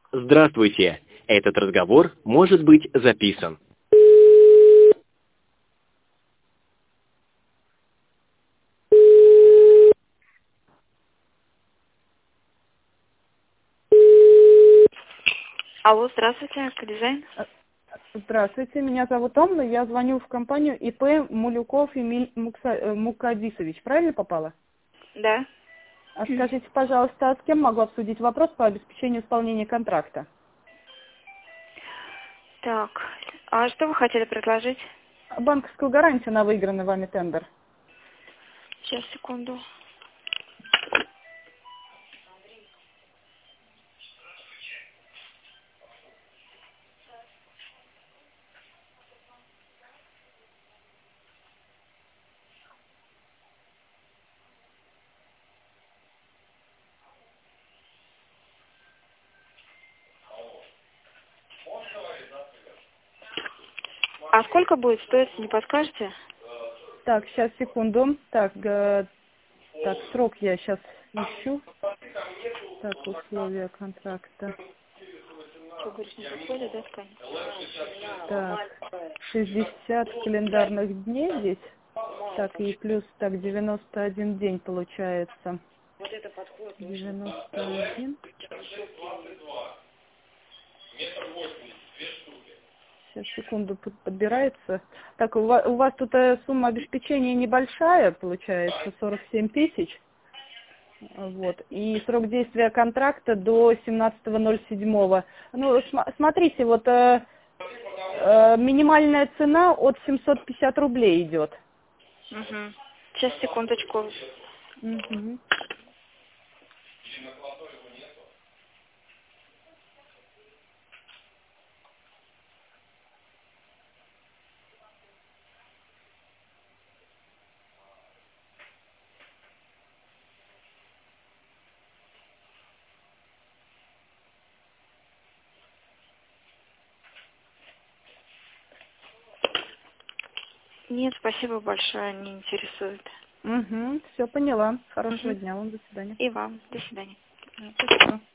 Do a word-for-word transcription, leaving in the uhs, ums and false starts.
Здравствуйте. Этот разговор может быть записан. Алло, здравствуйте, Дизайн. Здравствуйте, меня зовут Анна, я звоню в компанию ИП Мулюков Эмиль Мукса- э, Мукадисович. Правильно попала? Да. А скажите, пожалуйста, а с кем могу обсудить вопрос по обеспечению исполнения контракта? Так, а что вы хотели предложить? Банковскую гарантию на выигранный вами тендер. Сейчас, секунду. А сколько будет стоить, не подскажете? Так, сейчас, секунду. Так, э, так, срок я сейчас ищу. Так, условия контракта. Что, говоришь, не подходит, да, ткань? Так, шестьдесят календарных дней здесь. Так, и плюс, так, девяносто один день получается. девяносто один. Сейчас, секунду, под- подбирается. Так, у вас, у вас тут э, сумма обеспечения небольшая, получается, сорок семь тысяч. Вот. И срок действия контракта до семнадцатого ноль седьмого. Ну, см- смотрите, вот э, э, минимальная цена от семьсот пятьдесят рублей идет. Угу. Сейчас, секундочку. Мгм. Нет, спасибо большое, не интересует. Угу. Все поняла. Хорошего Угу. дня вам. До свидания. И вам. До свидания. Да, спасибо.